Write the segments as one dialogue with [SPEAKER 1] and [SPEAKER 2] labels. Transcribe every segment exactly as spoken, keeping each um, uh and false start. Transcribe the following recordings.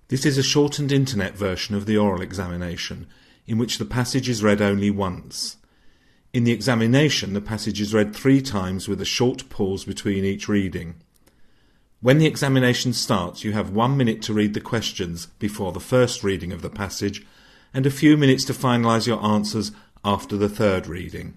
[SPEAKER 1] This is a shortened internet version of the oral examination, in which the passage is read only once. In the examination, the passage is read three times with a short pause between each reading. When the examination starts, you have one minute to read the questions before the first reading of the passage, and a few minutes to finalise your answers after the third reading.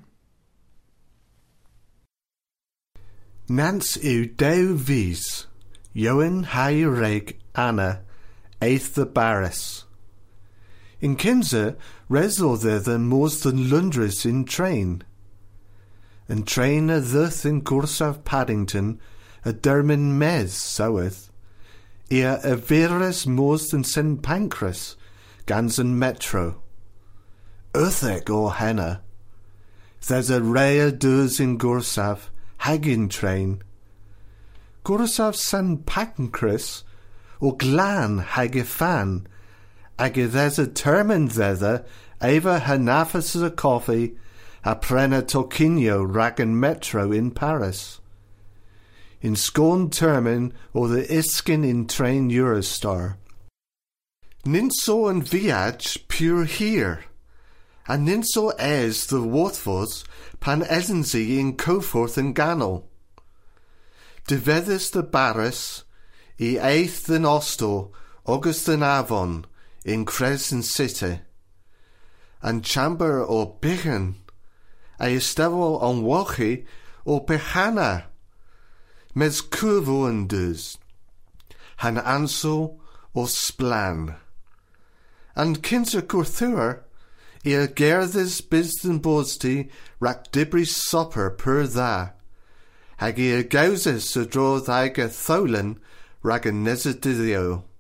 [SPEAKER 2] Nans yw dew fys, Iowen hai reg Anna, eith the Barris. In Kinzer, resol thither mors than Lundris in train. And train a dduth in Gorsaf Paddington, a dermin mes soweth, ea a virus mors than Saint Pancras, gans an metro. Utheg o henna. There's a rea dus in Gorsaf, hagin train. Gorsaf Saint Pancras, o glan hagifan, ag there's a termin thither, eva hanafas a coffee, a prena tocinio ragan metro in Paris. In scone termin o the iskin in train Eurostar. Ninso and viage pure here, and ninso es the worthvos pan esensi in Coforth and Ganol. Divedis the Barris, e eith than Osto, August than Avon, in Crescent City, and chamber o Bichen, a estevel on Wochi o Bechana, mes curvuandus, han anso o Splan. And kinser Corthur, ea gerthis bisden bosti rac dibri supper per tha, hag ea gausis a drodd ag a thowlen rag a nesedidio.